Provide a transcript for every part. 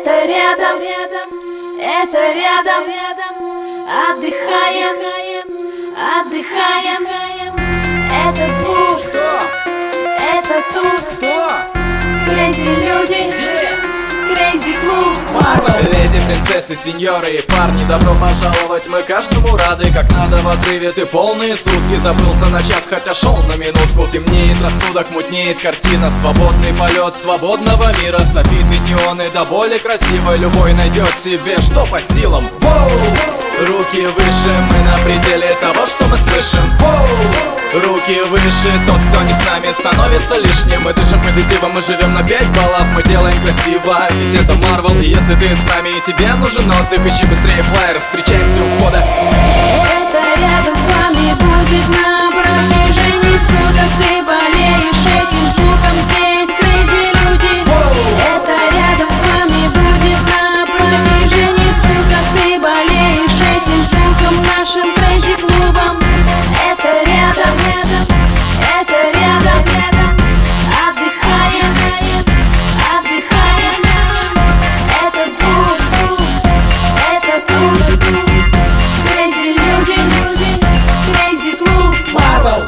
Это рядом, это рядом, отдыхаем, отдыхаем. Этот звук, это тут, crazy люди, crazy клуб. Леди, принцессы, сеньоры и парни, добро пожаловать, мы каждому рады. Как надо в отрыве, ты полные сутки. Забылся на час, хотя шел на минутку. Темнеет рассудок, мутнеет картина. Свободный полет свободного мира. Софиты, неоны, до боли красиво. Любой найдет себе, что по силам. Воу! Руки выше, мы на пределе того, что мы слышим. Воу! Руки выше, тот, кто не с нами, становится лишним. Мы дышим позитивом, мы живем на 5 баллов. Мы делаем красиво, ведь это Марвел. И если ты с нами и тебе нужен отдых, ищи быстрее флайер, встречаемся у входа. Это рядом с вами будет на протяжении суток. Ты болеешь этим звуком, здесь crazy люди. Это рядом с вами будет на протяжении суток. Ты болеешь этим звуком, нашим crazy клубом. Это рядом, это рядом, отдыхаем, отдыхаем. Этот звук, это тут, crazy люди, crazy клуб. Marvel.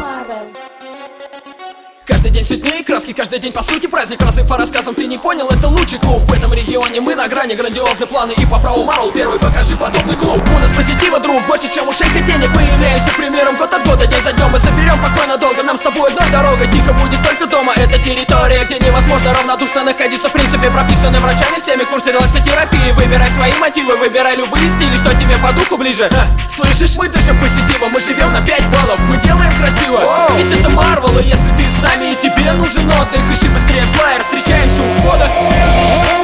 Каждый день цветные краски, каждый день по сути праздник. Разве по рассказам ты не понял, это лучший клуб. В этом регионе мы на грани, грандиозные планы. И по праву Марвел первый, покажи подобный клуб. У нас позитива, друг, больше чем у шейка денег. Мы являемся примером год от года, день за днем. Мы соберем покой надолго, нам с тобой одной дорога. Тихо будет только дома, это территория, где невозможно равнодушно находиться. В принципе, прописаны врачами всеми курсы релаксотерапии. Выбирай свои мотивы, выбирай любые стили, что тебе по духу ближе. Слышишь, мы дышим позитивом, мы живем на 5 баллов. Мы делаем красиво, ведь это Марвел. И если ты с нами и тебе нужен отдых, ищи быстрее флайер, встречаемся у входа.